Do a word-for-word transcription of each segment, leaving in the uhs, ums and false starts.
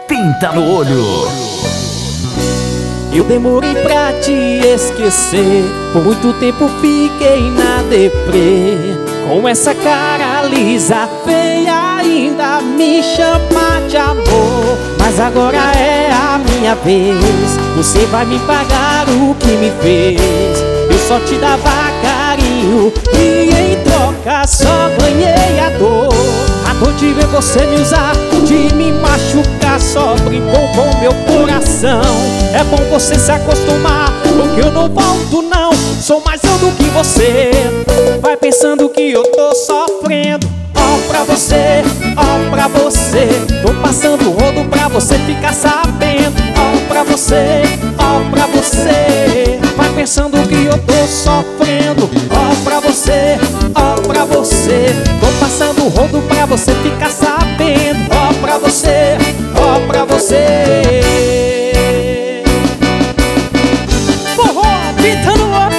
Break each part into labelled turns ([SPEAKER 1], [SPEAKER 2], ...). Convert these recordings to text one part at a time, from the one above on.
[SPEAKER 1] Tinta no Olho.
[SPEAKER 2] Eu demorei pra te esquecer, por muito tempo fiquei na deprê. Com essa cara lisa, feia, ainda me chama de amor. Mas agora é a minha vez, você vai me pagar o que me fez. Eu só te dava carinho e em troca só ganhei a dor. A dor de ver você me usar, de me machucar, só brincou com meu coração. É bom você se acostumar, porque eu não volto não. Sou mais eu do que você. Vai pensando que eu tô sofrendo. Ó pra você, ó pra você. Tô passando rodo pra você ficar sabendo. Ó pra você, ó pra você. Vai pensando que eu tô sofrendo. Ó pra você, ó pra você. Tô passando rodo pra você ficar sabendo. Ó pra você, ó pra você. Forró, Tinta no Olho.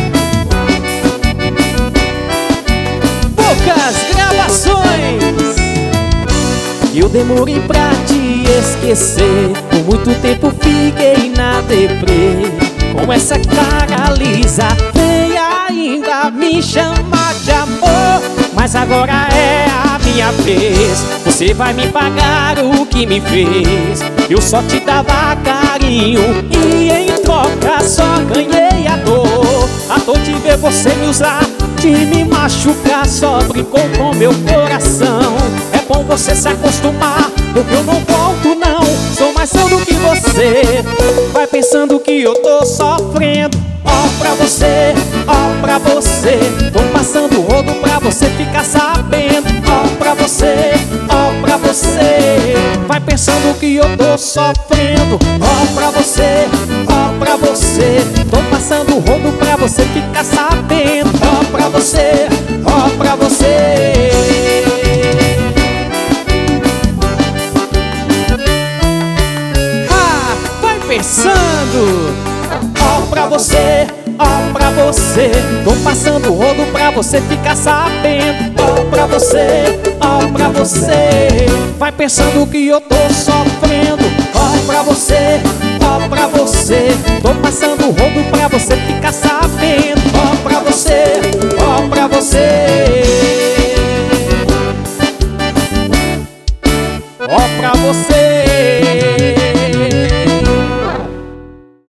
[SPEAKER 2] Poucas gravações. Eu demorei pra te esquecer, por muito tempo fiquei na deprê. Com essa cara lisa, feia, ainda me chama de amor. Mas agora é a minha vez, você vai me pagar o que me fez. Eu só te dava carinho e em troca só ganhei a dor. A dor de ver você me usar, de me machucar, só brincou com meu coração. É bom você se acostumar, porque eu não volto não. Sou mais eu do que você. Vai pensando que eu tô sofrendo. Ó pra você, ó pra você. Tô passando rodo pra você ficar sabendo. Ó pra você, ó pra você. Vai pensando que eu tô sofrendo. Ó pra você, ó pra você. Tô passando rodo pra você ficar sabendo. Ó pra você, ó pra você. Ah, vai pensando. Ó pra você, ó pra você. Tô passando rodo pra você ficar sabendo. Ó pra você, ó pra você. Vai pensando que eu tô sofrendo. Ó pra você, ó pra você. Tô passando rodo pra você ficar sabendo. Ó pra você, ó pra você.